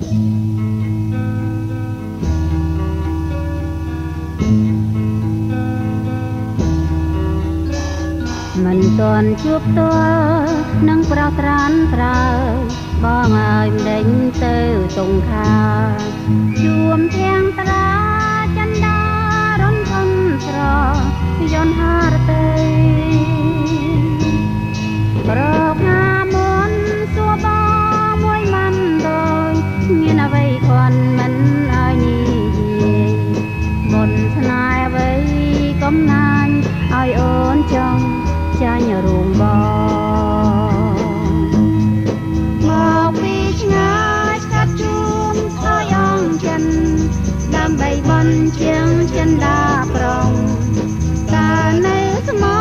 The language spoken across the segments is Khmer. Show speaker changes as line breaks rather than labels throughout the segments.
មិនទាន់ជួបផ្ទាល់នឹងប្រោសត្រានត្រើយបងឲ្យមិនដេញទៅទងខាជួមធាងត្រាចិនដារនខំស្រយន្តហារតីប្រកណាមុនសួរបងមួយមិនដោយមានអ្វីគ្រាន់មិនឲ្យនិយាយមុនស្នេហ៍អ្វីកំណាញ់ឲ្យអូនចង់ចាញ់រោងបងមកពីឆ្ងាយស្កាត់ជួមខើយអងចិនដើម្បីបន់ជាងចិនដាប្រងតានៅស្មោ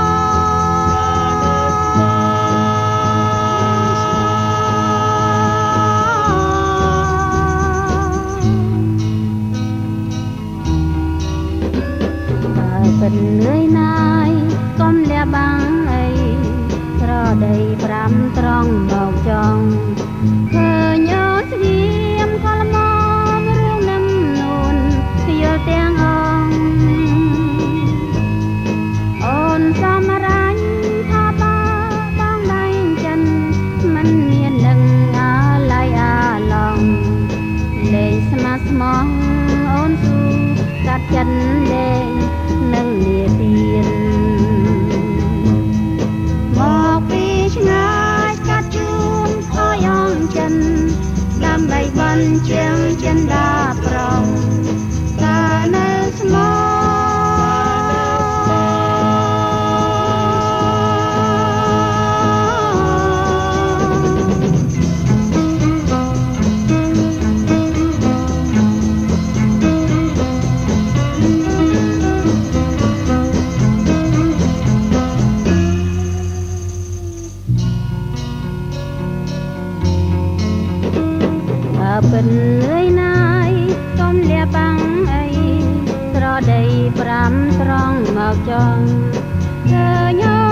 បើពិនលឿយណាយកុំលះបាំងអីស្រដី5ត្រង់មកចង់ឃើញអូនស្ងៀមខលមករឿងនឹងនួនយល់ទាំងអងអូនសមរាញ់ថាបើបងដៃចិនមិនមាននឹងអាឡ័យអាឡងលេងស្មាស្មោះអូនស៊ូកាត់ចិនលេងនឹងលាទៀនមកពីឆ្ងាយស្កាត់ជួមខើយអងចិនដើម្បីបន់ជាងចិនដាប្រងតានៅស្មោពិនលឿយណាយកុំលះបាំងអីស្រដី5ត្រង់មកចង់ឃើញ